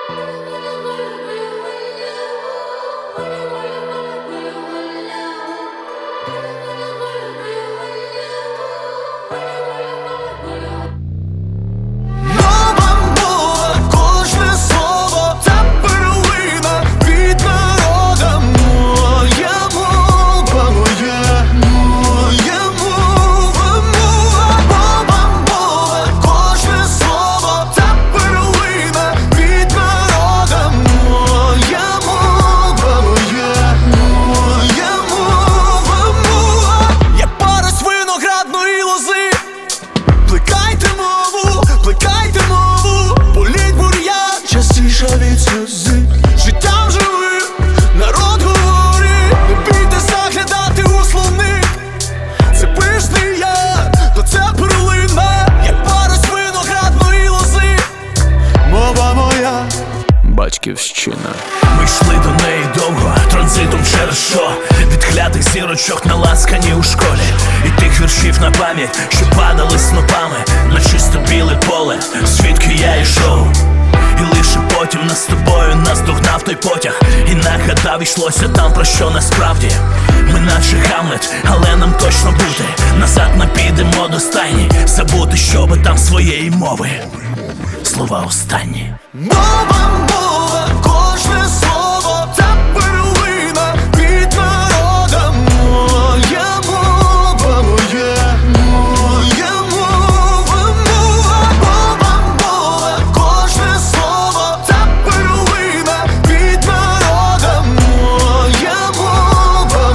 Життям живи, народ говорить, не бійте заглядати у словник. Це пишний яр, то це перлина, як парус виноградної лози. Мова моя батьківщина. Ми йшли до неї довго, транзитом через що? Від клятих зірочок наласкані у школі, і тих віршів на пам'ять, що падали снопами на чисто біле поле, звідки я йшов. І лише потім нас з тобою наздогнав той потяг, і нагадав, йшлося там про що насправді. Ми наче Гамлет, але нам точно бути. Назад ми підемо до стайні, забути, щоби там своєї мови. Слова останні. Мова, мова, кожне слово це перлина від народа. Моя мова, моя мова, мова. Мова, мова, кожне слово це перлина від народа. Моя мова,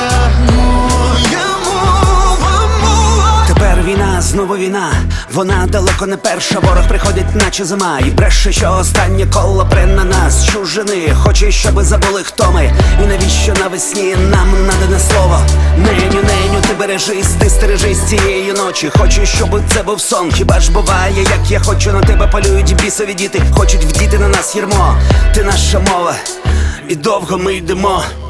моя мова, мова. Тепер війна, знову війна. Вона далеко не перша, ворог приходить наче зима. І бреше, що останнє коло пре на нас чужини. Хоче, щоби забули, хто ми. І навіщо навесні нам надане слово. Неню, неню, ти бережись, ти стережись цієї ночі. Хочу, щоб це був сон. Хіба ж буває, як я хочу, на тебе полюють бісові діти. Хочуть вдіти на нас ярмо. Ти наша мова, і довго ми йдемо.